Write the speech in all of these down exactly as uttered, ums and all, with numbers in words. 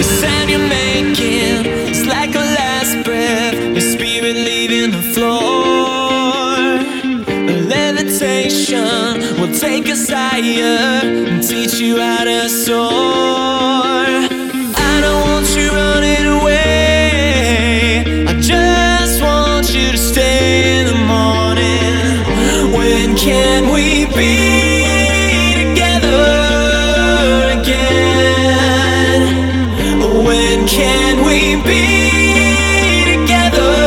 sound you're making is like a last breath, your spirit leaving the floor. Levitation will take us higher and teach you how to soar. I don't want you running away, I just want you to stay in the morning. When can we be together again? When can we be together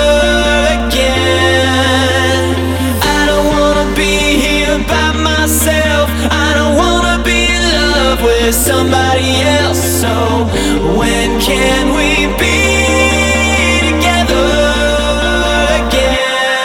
again? I don't wanna be here by myself, I don't wanna be in love with somebody else. So when can we be together again?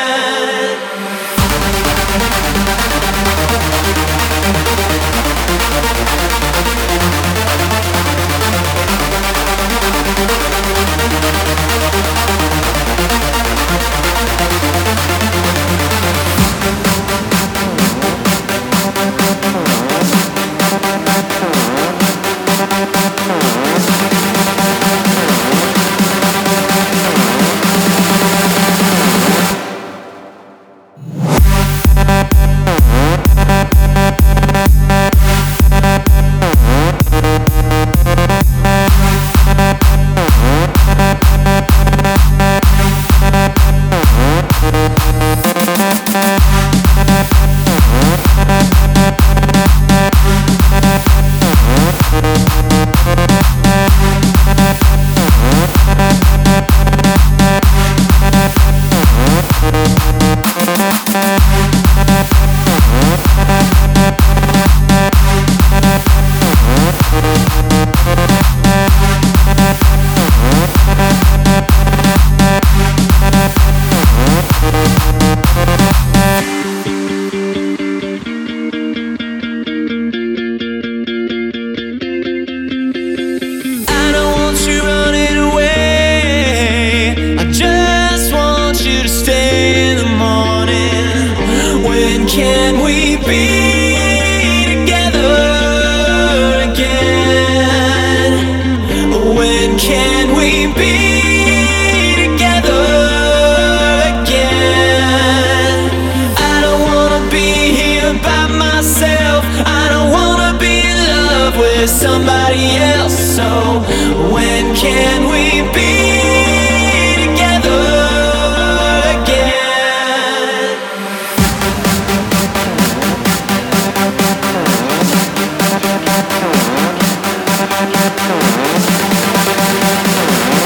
Can we be together again? When can we be together again? I don't wanna be here by myself, I don't wanna be in love with somebody else. So when can we be together again? We'll be right back.